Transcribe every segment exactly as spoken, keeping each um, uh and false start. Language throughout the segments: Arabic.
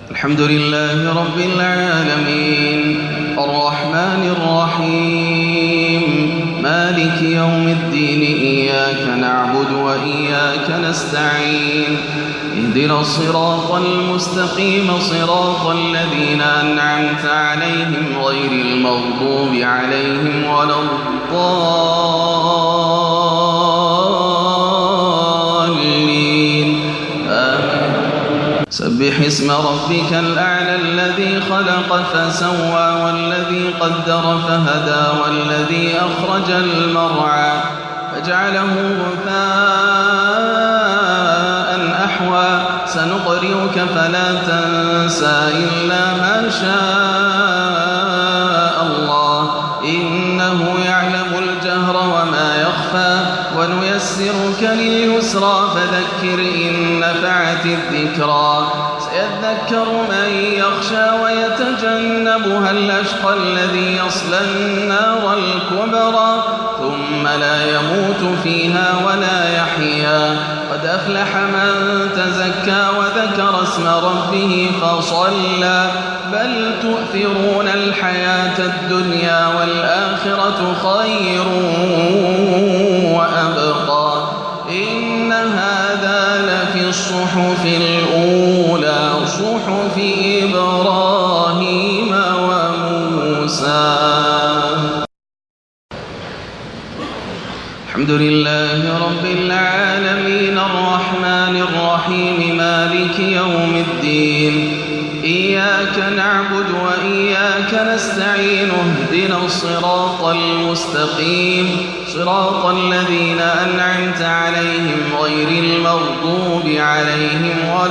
الحمد لله رب العالمين الرحمن الرحيم مالك يوم الدين إياك نعبد وإياك نستعين اهدنا الصراط المستقيم صراط الذين أنعمت عليهم غير المغضوب عليهم ولا الضالين آمين. سبح اسم ربك الأعلى الذي خلق فسوى والذي قدر فهدى والذي أخرج المرعى فجعله غثاء أحوى سنقرئك فلا تنسى إلا ما شاء الله إنه يعلم الجهر وما يخفى ونيسرك لليسرى فذكر إن نفعت الذكرى سيذكر من يخشى ويتجنبها الأشقى الذي يصلى النار الكبرى ثم لا يموت فيها ولا يحيا قد أفلح من تزكى وذكر اسم ربه فصلى بل تؤثرون الحياة الدنيا والآخرة خير وأبقى إن هذا لفي الصحف الأولى صحف إبراهيم وموسى. الحمد لله رب العالمين الرحمن الرحيم مالك يوم الدين إياك نعبد وإياك نستعين اهدنا الصراط المستقيم صراط الذين أنعمت عليهم غير المغضوب عليهم ولا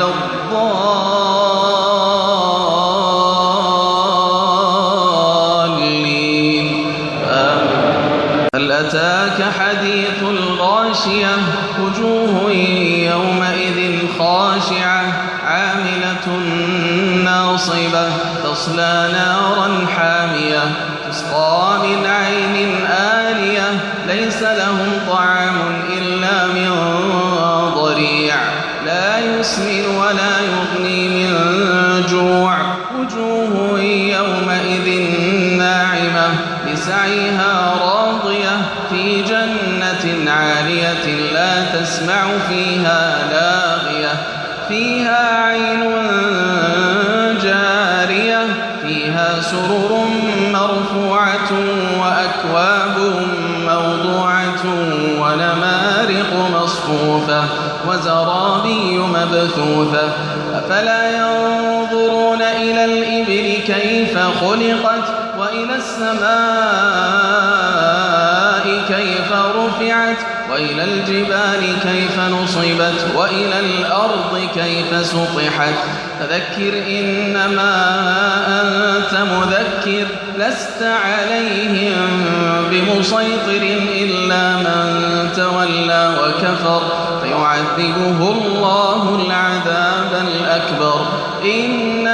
الضالين آمين. هل أتاك حديث الغاشية وجوه يومئذ خاشعة عاملة ناصبة تصلى نارا حامية تسقى من عين آنية ليس لهم طعام إلا من ضريع لا يسمن ولا يغني من جوع وجوه يومئذ ناعمة لسعيها راضية في جنة عالية لا تسمع فيها لاغية فيها عين جارية فيها سرر مرفوعة وأكواب موضوعة ونمارق مصفوفة وزرابي مبثوثة أفلا ينظرون إلى الإبل كيف خلقت وإلى السماء كيف رفعت وإلى الجبال كيف نصبت وإلى الأرض كيف سطحت فذكر إنما أنت مذكر لست عليهم بمسيطر إلا من تولى وكفر فيعذبه الله العذاب الأكبر إن